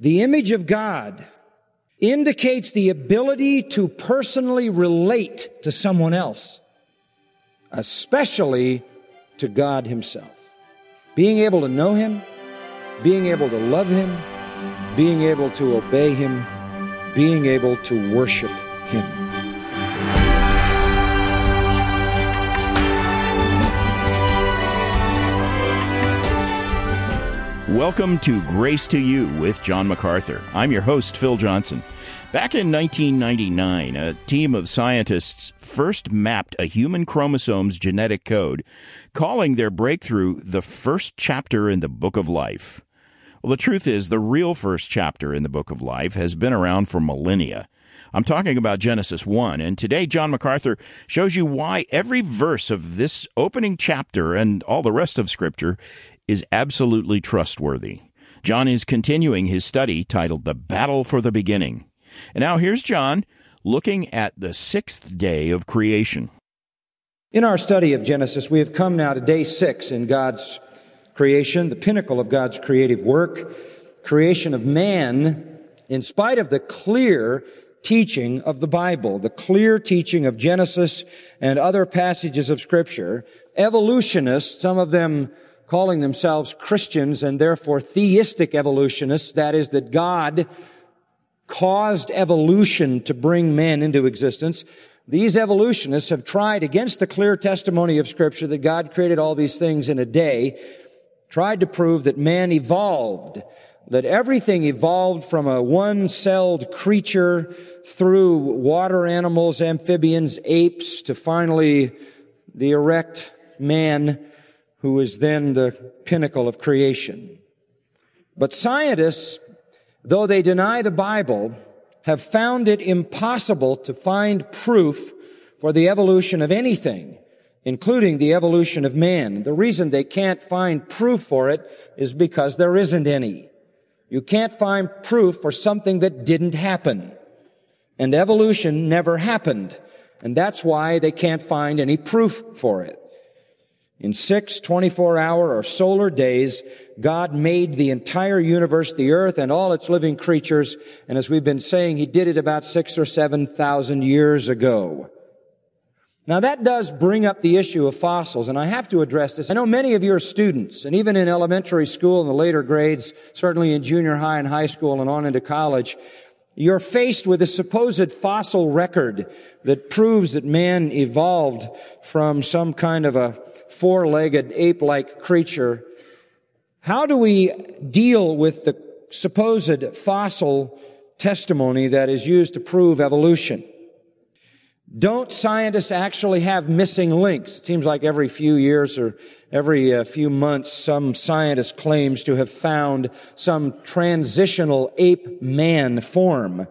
The image of God indicates the ability to personally relate to someone else, especially to God himself. Being able to know him, being able to love him, being able to obey him, being able to worship him. Welcome to Grace to You with John MacArthur. I'm your host, Phil Johnson. Back in 1999, a team of scientists first mapped a human chromosome's genetic code, calling their breakthrough the first chapter in the Book of Life. Well, the truth is, the real first chapter in the Book of Life has been around for millennia. I'm talking about Genesis 1, and today John MacArthur shows you why every verse of this opening chapter and all the rest of Scripture is absolutely trustworthy. John is continuing his study titled The Battle for the Beginning. And now here's John looking at the sixth day of creation. In our study of Genesis, we have come now to day 6 in God's creation, the pinnacle of God's creative work, creation of man, in spite of the clear teaching of the Bible, the clear teaching of Genesis and other passages of Scripture. Evolutionists, some of them calling themselves Christians and therefore theistic evolutionists, that is, that God caused evolution to bring man into existence. These evolutionists have tried, against the clear testimony of Scripture that God created all these things in a day, tried to prove that man evolved, that everything evolved from a one-celled creature through water animals, amphibians, apes, to finally the erect man, who is then the pinnacle of creation. But scientists, though they deny the Bible, have found it impossible to find proof for the evolution of anything, including the evolution of man. The reason they can't find proof for it is because there isn't any. You can't find proof for something that didn't happen. And evolution never happened. And that's why they can't find any proof for it. In 6 24-hour or solar days, God made the entire universe, the earth, and all its living creatures. And as we've been saying, He did it about 6,000 or 7,000 years ago. Now that does bring up the issue of fossils, and I have to address this. I know many of you are students, and even in elementary school and the later grades, certainly in junior high and high school and on into college, you're faced with a supposed fossil record that proves that man evolved from some kind of a four-legged ape-like creature. How do we deal with the supposed fossil testimony that is used to prove evolution? Don't scientists actually have missing links? It seems like every few years or every few months, some scientist claims to have found some transitional ape-man form.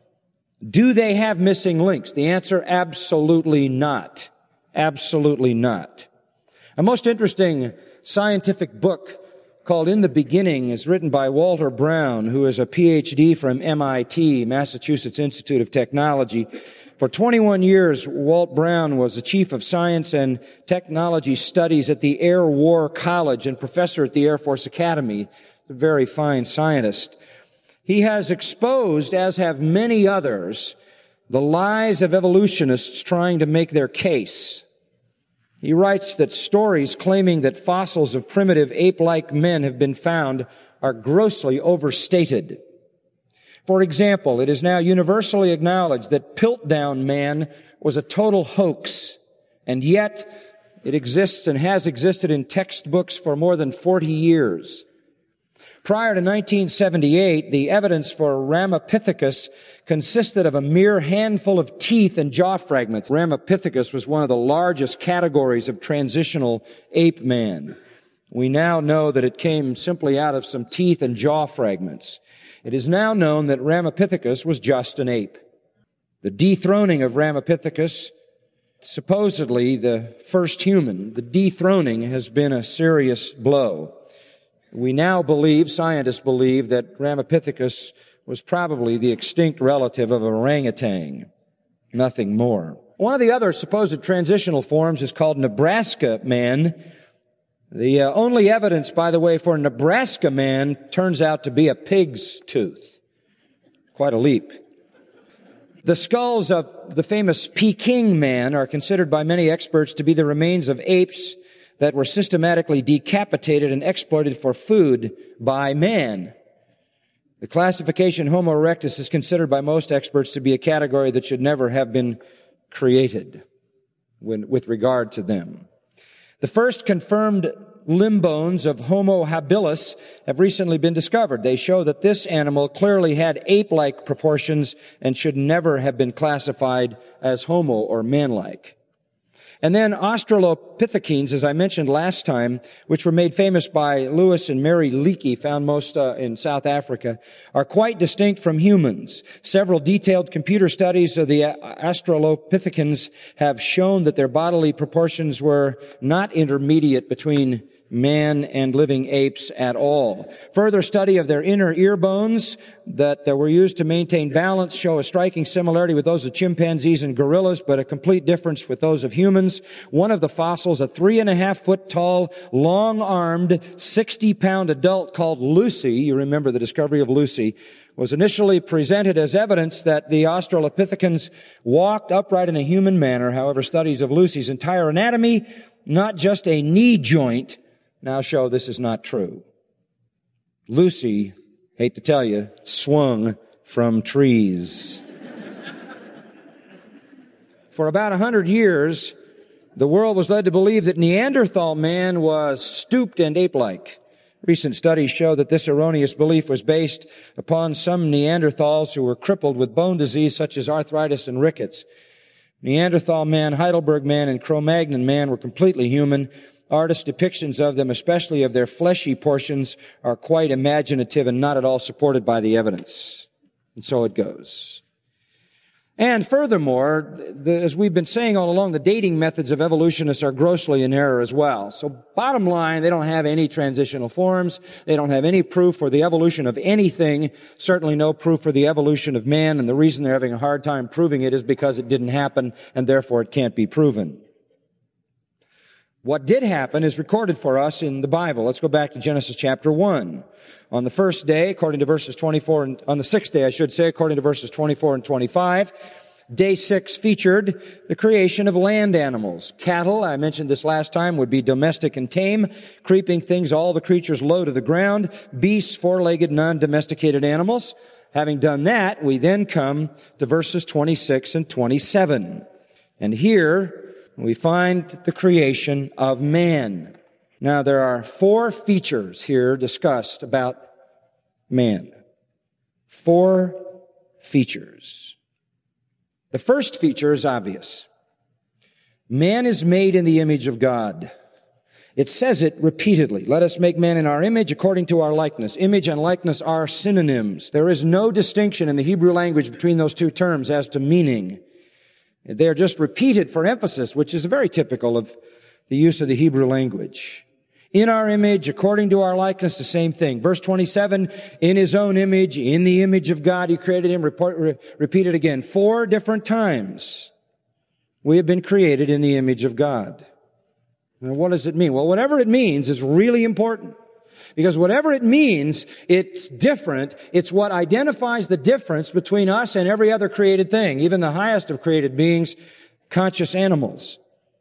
Do they have missing links? The answer, absolutely not. Absolutely not. A most interesting scientific book called In the Beginning is written by Walter Brown, who is a PhD from MIT, Massachusetts Institute of Technology. For 21 years, Walt Brown was the chief of science and technology studies at the Air War College and professor at the Air Force Academy, a very fine scientist. He has exposed, as have many others, the lies of evolutionists trying to make their case. He writes that stories claiming that fossils of primitive ape-like men have been found are grossly overstated. For example, it is now universally acknowledged that Piltdown Man was a total hoax, and yet it exists and has existed in textbooks for more than 40 years. Prior to 1978, the evidence for Ramapithecus consisted of a mere handful of teeth and jaw fragments. Ramapithecus was one of the largest categories of transitional ape man. We now know that it came simply out of some teeth and jaw fragments. It is now known that Ramapithecus was just an ape. The dethroning of Ramapithecus, supposedly the first human, the dethroning has been a serious blow. We now believe, scientists believe, that Ramapithecus was probably the extinct relative of orangutan, nothing more. One of the other supposed transitional forms is called Nebraska man. The only evidence, by the way, for Nebraska man turns out to be a pig's tooth. Quite a leap. The skulls of the famous Peking man are considered by many experts to be the remains of apes that were systematically decapitated and exploited for food by man. The classification Homo erectus is considered by most experts to be a category that should never have been created with regard to them. The first confirmed limb bones of Homo habilis have recently been discovered. They show that this animal clearly had ape-like proportions and should never have been classified as homo or man-like. And then Australopithecines, as I mentioned last time, which were made famous by Lewis and Mary Leakey, found most in South Africa, are quite distinct from humans. Several detailed computer studies of the Australopithecines have shown that their bodily proportions were not intermediate between man and living apes at all. Further study of their inner ear bones that were used to maintain balance show a striking similarity with those of chimpanzees and gorillas, but a complete difference with those of humans. One of the fossils, a 3.5 foot tall, long-armed, 60-pound adult called Lucy, you remember the discovery of Lucy, was initially presented as evidence that the Australopithecines walked upright in a human manner. However, studies of Lucy's entire anatomy, not just a knee joint, now show this is not true. Lucy, hate to tell you, swung from trees. For about 100 years, the world was led to believe that Neanderthal man was stooped and ape-like. Recent studies show that this erroneous belief was based upon some Neanderthals who were crippled with bone disease such as arthritis and rickets. Neanderthal man, Heidelberg man, and Cro-Magnon man were completely human. Artist depictions of them, especially of their fleshy portions, are quite imaginative and not at all supported by the evidence. And so it goes. And furthermore, as we've been saying all along, the dating methods of evolutionists are grossly in error as well. So bottom line, they don't have any transitional forms. They don't have any proof for the evolution of anything, certainly no proof for the evolution of man. And the reason they're having a hard time proving it is because it didn't happen, and therefore it can't be proven. What did happen is recorded for us in the Bible. Let's go back to Genesis chapter 1. On the first day, according to verses 24, and on the sixth day, I should say, according to verses 24 and 25, day 6 featured the creation of land animals. Cattle, I mentioned this last time, would be domestic and tame. Creeping things, all the creatures low to the ground. Beasts, four-legged, non-domesticated animals. Having done that, we then come to verses 26 and 27. And here, we find the creation of man. Now, there are 4 features here discussed about man. 4 features. The first feature is obvious. Man is made in the image of God. It says it repeatedly. Let us make man in our image according to our likeness. Image and likeness are synonyms. There is no distinction in the Hebrew language between those two terms as to meaning. They are just repeated for emphasis, which is very typical of the use of the Hebrew language. In our image, according to our likeness, the same thing. Verse 27, in his own image, in the image of God, he created him. Repeat it again. 4 different times. We have been created in the image of God. Now, what does it mean? Well, whatever it means is really important. Because whatever it means, it's different. It's what identifies the difference between us and every other created thing, even the highest of created beings, conscious animals.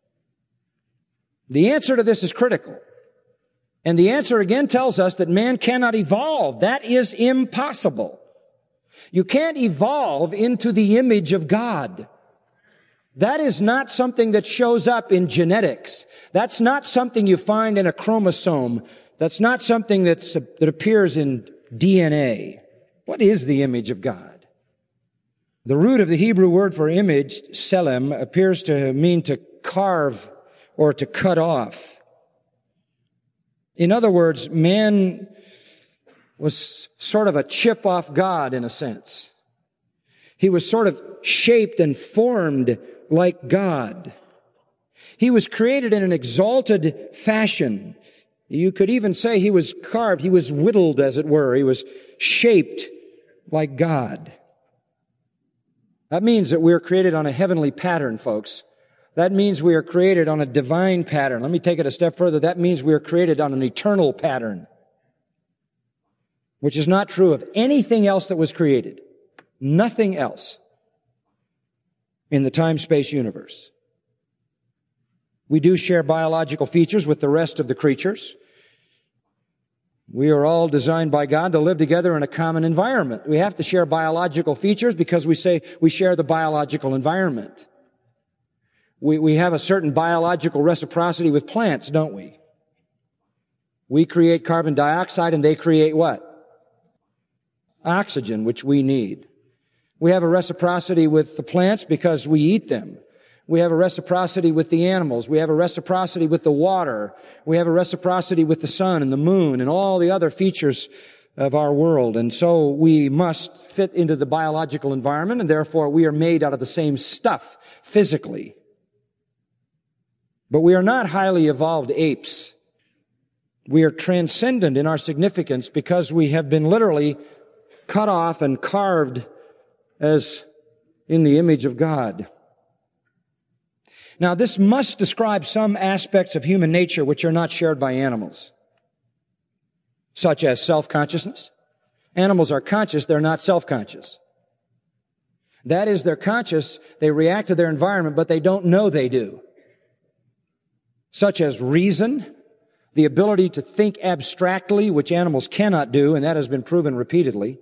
The answer to this is critical. And the answer again tells us that man cannot evolve. That is impossible. You can't evolve into the image of God. That is not something that shows up in genetics. That's not something you find in a chromosome. That's not something that appears in DNA. What is the image of God? The root of the Hebrew word for image, selem, appears to mean to carve or to cut off. In other words, man was sort of a chip off God in a sense. He was sort of shaped and formed like God. He was created in an exalted fashion. You could even say he was carved, he was whittled, as it were. He was shaped like God. That means that we're created on a heavenly pattern, folks. That means we are created on a divine pattern. Let me take it a step further. That means we are created on an eternal pattern, which is not true of anything else that was created. Nothing else in the time-space universe. We do share biological features with the rest of the creatures. We are all designed by God to live together in a common environment. We have to share biological features because we say we share the biological environment. We have a certain biological reciprocity with plants, don't we? We create carbon dioxide and they create what? Oxygen, which we need. We have a reciprocity with the plants because we eat them. We have a reciprocity with the animals. We have a reciprocity with the water. We have a reciprocity with the sun and the moon and all the other features of our world. And so we must fit into the biological environment, and therefore we are made out of the same stuff physically. But we are not highly evolved apes. We are transcendent in our significance because we have been literally cut off and carved as in the image of God. Now, this must describe some aspects of human nature which are not shared by animals, such as self-consciousness. Animals are conscious, they're not self-conscious. That is, they're conscious, they react to their environment, but they don't know they do. Such as reason, the ability to think abstractly, which animals cannot do, and that has been proven repeatedly.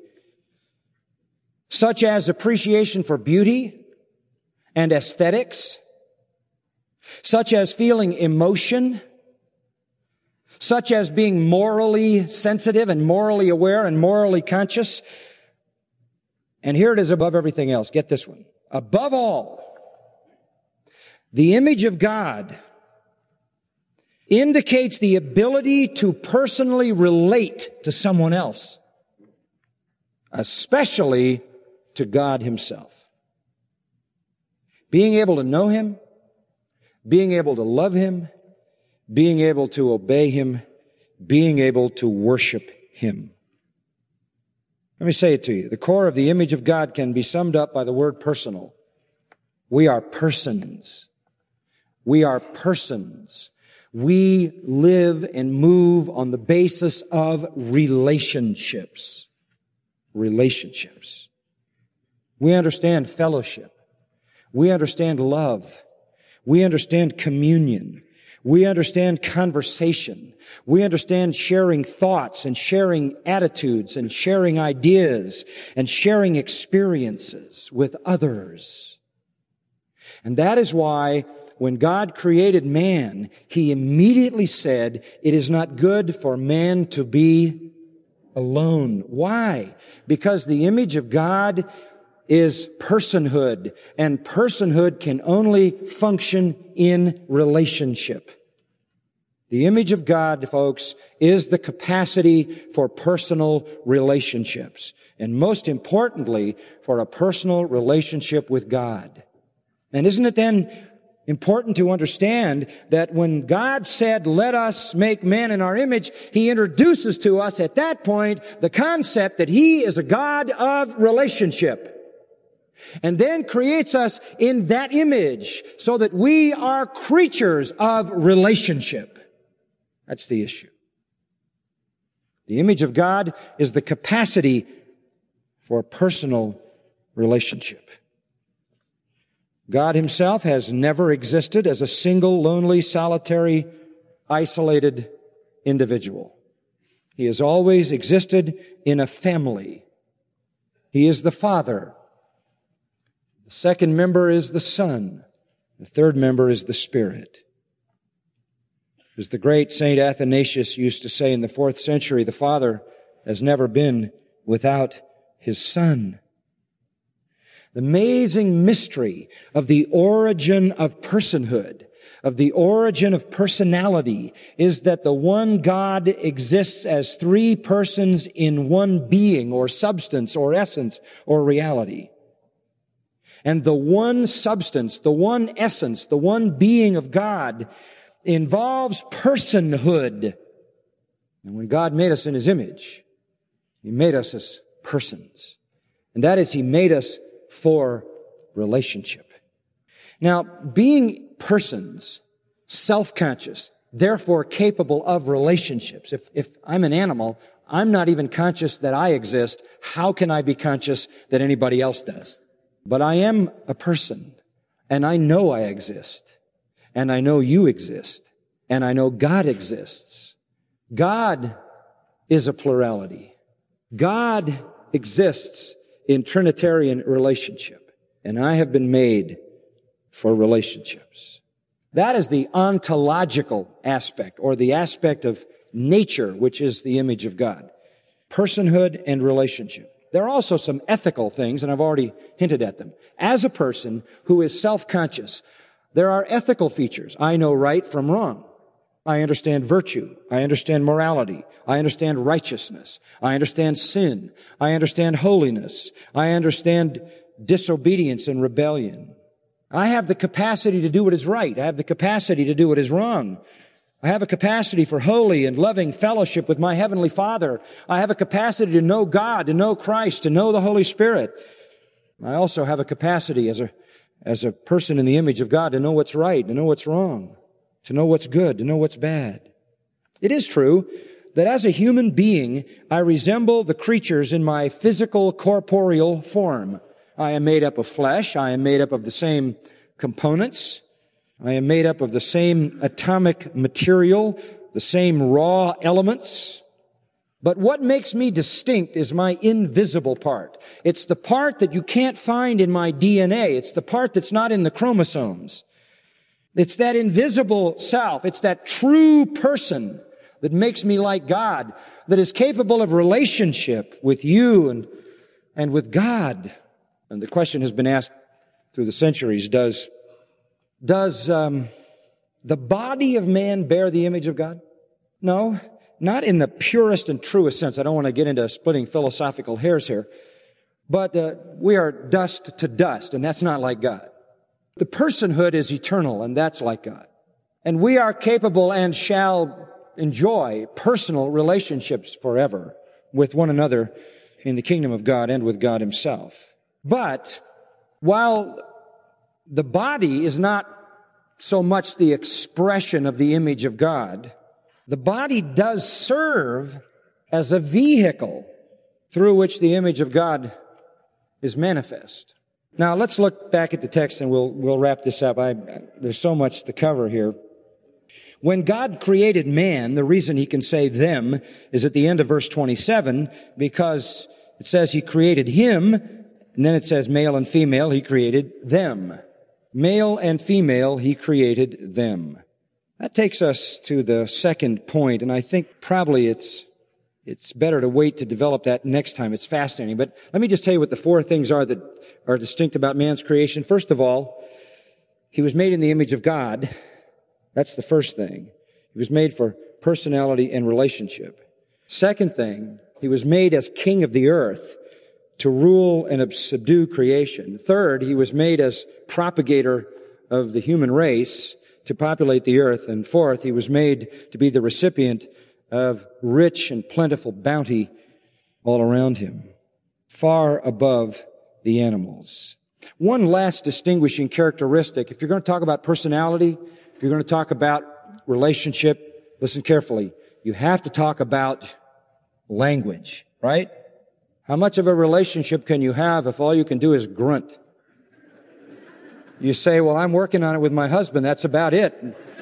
Such as appreciation for beauty and aesthetics. Such as feeling emotion. Such as being morally sensitive and morally aware and morally conscious. And here it is above everything else. Get this one. Above all, the image of God indicates the ability to personally relate to someone else, especially to God Himself. Being able to know Him, being able to love Him, being able to obey Him, being able to worship Him. Let me say it to you. The core of the image of God can be summed up by the word personal. We are persons. We are persons. We live and move on the basis of relationships. Relationships. We understand fellowship. We understand love. We understand communion. We understand conversation. We understand sharing thoughts and sharing attitudes and sharing ideas and sharing experiences with others. And that is why when God created man, He immediately said, it is not good for man to be alone. Why? Because the image of God is personhood, and personhood can only function in relationship. The image of God, folks, is the capacity for personal relationships, and most importantly, for a personal relationship with God. And isn't it then important to understand that when God said, let us make man in our image, He introduces to us at that point the concept that He is a God of relationship. And then creates us in that image so that we are creatures of relationship. That's the issue. The image of God is the capacity for personal relationship. God Himself has never existed as a single, lonely, solitary, isolated individual. He has always existed in a family. He is the Father. The second member is the Son. The third member is the Spirit. As the great Saint Athanasius used to say in the 4th century, the Father has never been without His Son. The amazing mystery of the origin of personhood, of the origin of personality, is that the one God exists as three persons in one being or substance or essence or reality. And the one substance, the one essence, the one being of God involves personhood. And when God made us in His image, He made us as persons. And that is, He made us for relationship. Now, being persons, self-conscious, therefore capable of relationships. If I'm an animal, I'm not even conscious that I exist. How can I be conscious that anybody else does? But I am a person, and I know I exist, and I know you exist, and I know God exists. God is a plurality. God exists in Trinitarian relationship, and I have been made for relationships. That is the ontological aspect, or the aspect of nature, which is the image of God. Personhood and relationship. There are also some ethical things, and I've already hinted at them. As a person who is self-conscious, there are ethical features. I know right from wrong. I understand virtue. I understand morality. I understand righteousness. I understand sin. I understand holiness. I understand disobedience and rebellion. I have the capacity to do what is right. I have the capacity to do what is wrong. I have a capacity for holy and loving fellowship with my Heavenly Father. I have a capacity to know God, to know Christ, to know the Holy Spirit. I also have a capacity as a person in the image of God to know what's right, to know what's wrong, to know what's good, to know what's bad. It is true that as a human being, I resemble the creatures in my physical, corporeal form. I am made up of flesh. I am made up of the same components. I am made up of the same atomic material, the same raw elements. But what makes me distinct is my invisible part. It's the part that you can't find in my DNA. It's the part that's not in the chromosomes. It's that invisible self. It's that true person that makes me like God, that is capable of relationship with you and with God. And the question has been asked through the centuries, does the body of man bear the image of God? No, not in the purest and truest sense. I don't want to get into splitting philosophical hairs here. But we are dust to dust, and that's not like God. The personhood is eternal, and that's like God. And we are capable and shall enjoy personal relationships forever with one another in the kingdom of God and with God Himself. But while the body is not so much the expression of the image of God, the body does serve as a vehicle through which the image of God is manifest. Now, let's look back at the text and we'll wrap this up. There's so much to cover here. When God created man, the reason He can say them is at the end of verse 27, because it says He created him, and then it says male and female, He created them. Male and female, He created them. That takes us to the second point, and I think probably it's better to wait to develop that next time. It's fascinating. But let me just tell you what the four things are that are distinct about man's creation. First of all, he was made in the image of God. That's the first thing. He was made for personality and relationship. Second thing, he was made as king of the earth to rule and subdue creation. Third, he was made as propagator of the human race to populate the earth. And fourth, he was made to be the recipient of rich and plentiful bounty all around him, far above the animals. One last distinguishing characteristic, if you're going to talk about personality, if you're going to talk about relationship, listen carefully. You have to talk about language, right? How much of a relationship can you have if all you can do is grunt? You say, well, I'm working on it with my husband. That's about it.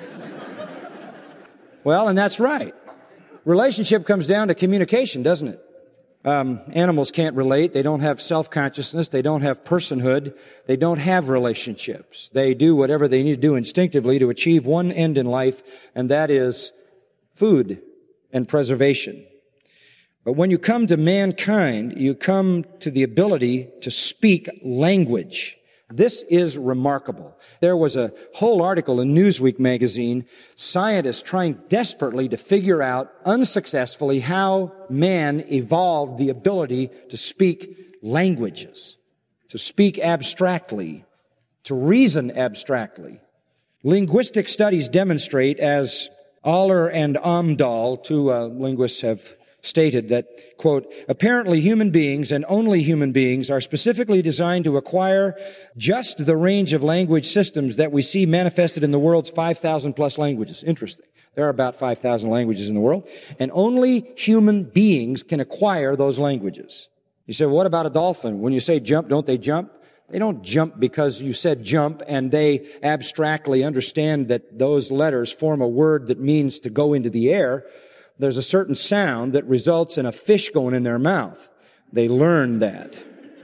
Well, and that's right. Relationship comes down to communication, doesn't it? Animals can't relate. They don't have self-consciousness. They don't have personhood. They don't have relationships. They do whatever they need to do instinctively to achieve one end in life, and that is food and preservation. But when you come to mankind, you come to the ability to speak language. This is remarkable. There was a whole article in Newsweek magazine, scientists trying desperately to figure out unsuccessfully how man evolved the ability to speak languages, to speak abstractly, to reason abstractly. Linguistic studies demonstrate, as Aller and Amdahl, two linguists have stated that, quote, apparently human beings and only human beings are specifically designed to acquire just the range of language systems that we see manifested in the world's 5,000 plus languages. Interesting. There are about 5,000 languages in the world, and only human beings can acquire those languages. You say, well, what about a dolphin? When you say jump, don't they jump? They don't jump because you said jump and they abstractly understand that those letters form a word that means to go into the air. There's a certain sound that results in a fish going in their mouth. They learned that.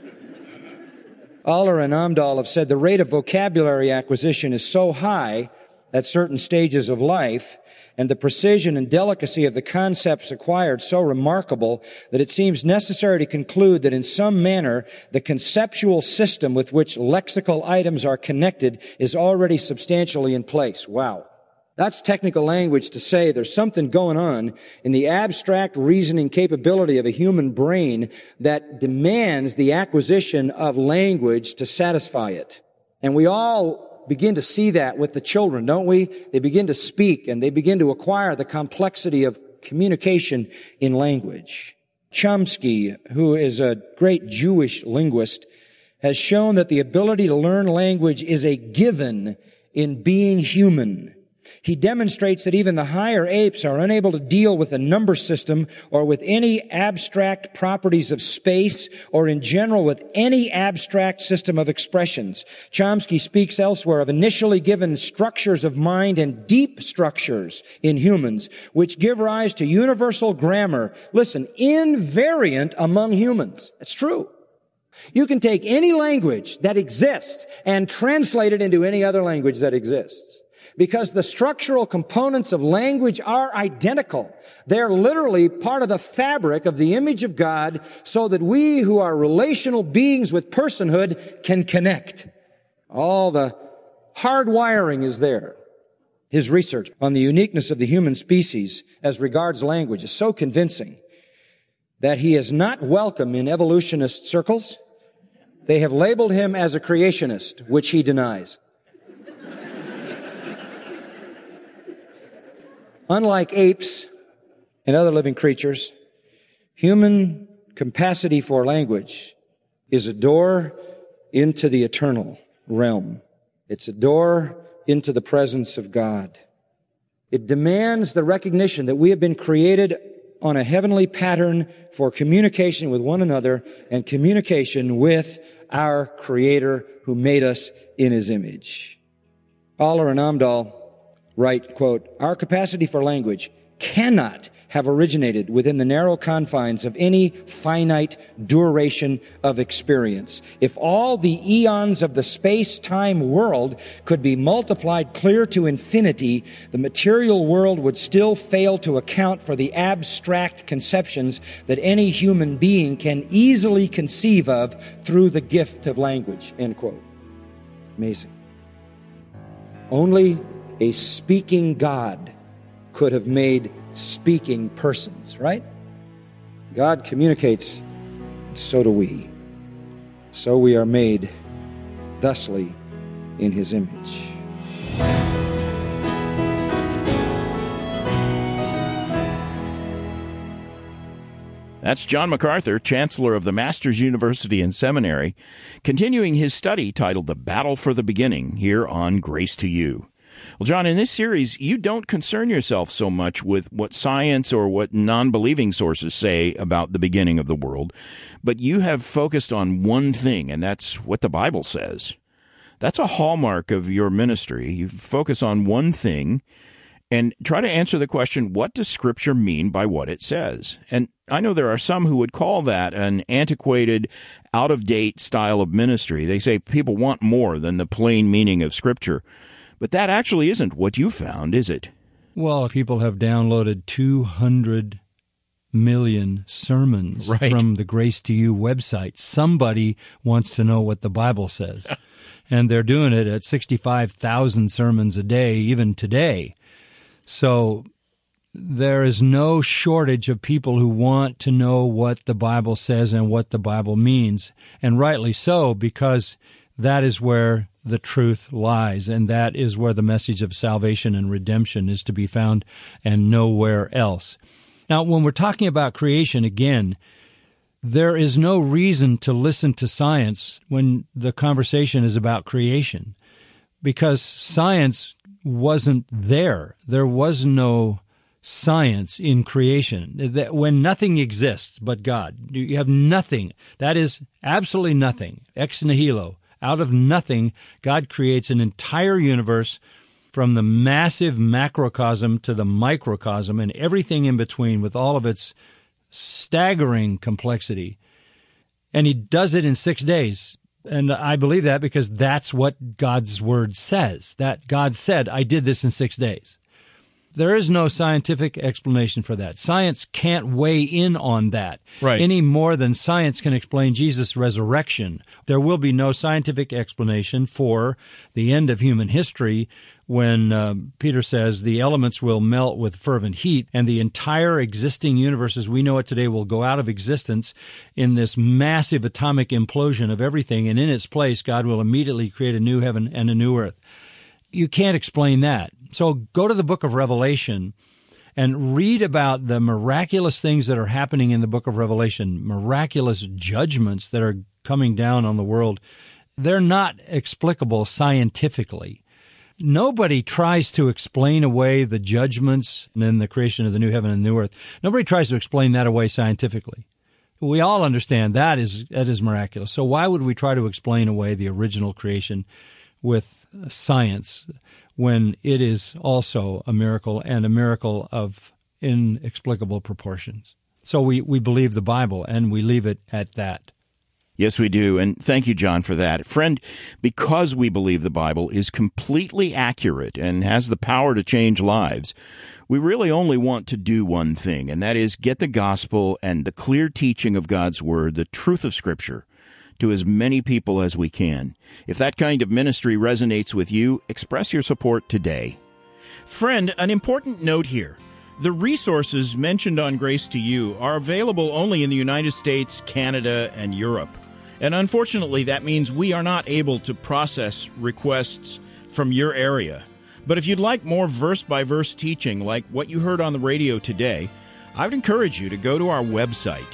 Aller and Amdahl have said the rate of vocabulary acquisition is so high at certain stages of life, and the precision and delicacy of the concepts acquired so remarkable that it seems necessary to conclude that in some manner the conceptual system with which lexical items are connected is already substantially in place. Wow. That's technical language to say there's something going on in the abstract reasoning capability of a human brain that demands the acquisition of language to satisfy it. And we all begin to see that with the children, don't we? They begin to speak and they begin to acquire the complexity of communication in language. Chomsky, who is a great Jewish linguist, has shown that the ability to learn language is a given in being human. He demonstrates that even the higher apes are unable to deal with a number system or with any abstract properties of space or in general with any abstract system of expressions. Chomsky speaks elsewhere of initially given structures of mind and deep structures in humans which give rise to universal grammar. Listen, invariant among humans. It's true. You can take any language that exists and translate it into any other language that exists. Because the structural components of language are identical. They're literally part of the fabric of the image of God so that we who are relational beings with personhood can connect. All the hard wiring is there. His research on the uniqueness of the human species as regards language is so convincing that he is not welcome in evolutionist circles. They have labeled him as a creationist, which he denies. Unlike apes and other living creatures, human capacity for language is a door into the eternal realm. It's a door into the presence of God. It demands the recognition that we have been created on a heavenly pattern for communication with one another and communication with our Creator who made us in His image. Aller and Amdahl write, quote, our capacity for language cannot have originated within the narrow confines of any finite duration of experience. If all the eons of the space-time world could be multiplied clear to infinity, the material world would still fail to account for the abstract conceptions that any human being can easily conceive of through the gift of language, end quote. Amazing. Only a speaking God could have made speaking persons, right? God communicates, and so do we. So we are made thusly in His image. That's John MacArthur, Chancellor of the Masters University and Seminary, continuing his study titled The Battle for the Beginning here on Grace to You. Well, John, in this series, you don't concern yourself so much with what science or what non-believing sources say about the beginning of the world, but you have focused on one thing, and that's what the Bible says. That's a hallmark of your ministry. You focus on one thing and try to answer the question, what does Scripture mean by what it says? And I know there are some who would call that an antiquated, out-of-date style of ministry. They say people want more than the plain meaning of Scripture. But that actually isn't what you found, is it? Well, people have downloaded 200 million sermons from the Grace to You website. Somebody wants to know what the Bible says. And they're doing it at 65,000 sermons a day, even today. So there is no shortage of people who want to know what the Bible says and what the Bible means. And rightly so, because that is where the truth lies, and that is where the message of salvation and redemption is to be found and nowhere else. Now, when we're talking about creation, again, there is no reason to listen to science when the conversation is about creation, because science wasn't there. There was no science in creation. When nothing exists but God, you have nothing. That is absolutely nothing. Ex nihilo. Out of nothing, God creates an entire universe from the massive macrocosm to the microcosm and everything in between with all of its staggering complexity. And he does it in 6 days. And I believe that because that's what God's word says. That God said, I did this in 6 days. There is no scientific explanation for that. Science can't weigh in on that any more than science can explain Jesus' resurrection. There will be no scientific explanation for the end of human history when Peter says the elements will melt with fervent heat and the entire existing universe as we know it today will go out of existence in this massive atomic implosion of everything, and in its place God will immediately create a new heaven and a new earth. You can't explain that. So go to the book of Revelation and read about the miraculous things that are happening in the book of Revelation, miraculous judgments that are coming down on the world. They're not explicable scientifically. Nobody tries to explain away the judgments and then the creation of the new heaven and new earth. Nobody tries to explain that away scientifically. We all understand that is miraculous. So why would we try to explain away the original creation with science when it is also a miracle and a miracle of inexplicable proportions? So we believe the Bible and we leave it at that. Yes, we do. And thank you, John, for that. Friend, because we believe the Bible is completely accurate and has the power to change lives, we really only want to do one thing, and that is get the gospel and the clear teaching of God's Word, the truth of Scripture, to as many people as we can. If that kind of ministry resonates with you, express your support today. Friend, an important note here. The resources mentioned on Grace to You are available only in the United States, Canada, and Europe. And unfortunately, that means we are not able to process requests from your area. But if you'd like more verse-by-verse teaching like what you heard on the radio today, I would encourage you to go to our website,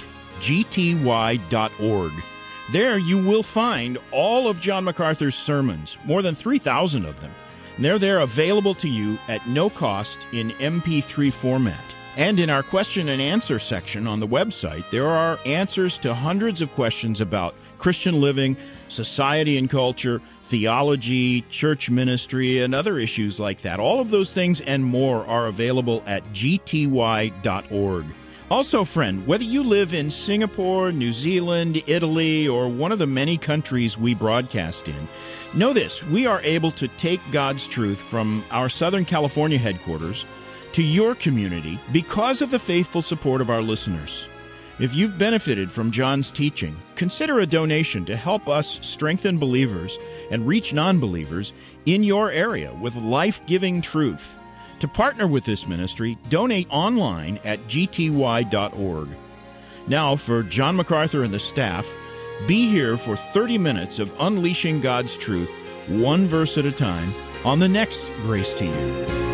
gty.org. There you will find all of John MacArthur's sermons, more than 3,000 of them. And they're there available to you at no cost in MP3 format. And in our question and answer section on the website, there are answers to hundreds of questions about Christian living, society and culture, theology, church ministry, and other issues like that. All of those things and more are available at gty.org. Also, friend, whether you live in Singapore, New Zealand, Italy, or one of the many countries we broadcast in, know this: we are able to take God's truth from our Southern California headquarters to your community because of the faithful support of our listeners. If you've benefited from John's teaching, consider a donation to help us strengthen believers and reach non-believers in your area with life-giving truth. To partner with this ministry, donate online at gty.org. Now, for John MacArthur and the staff, be here for 30 minutes of unleashing God's truth, one verse at a time, on the next Grace to You.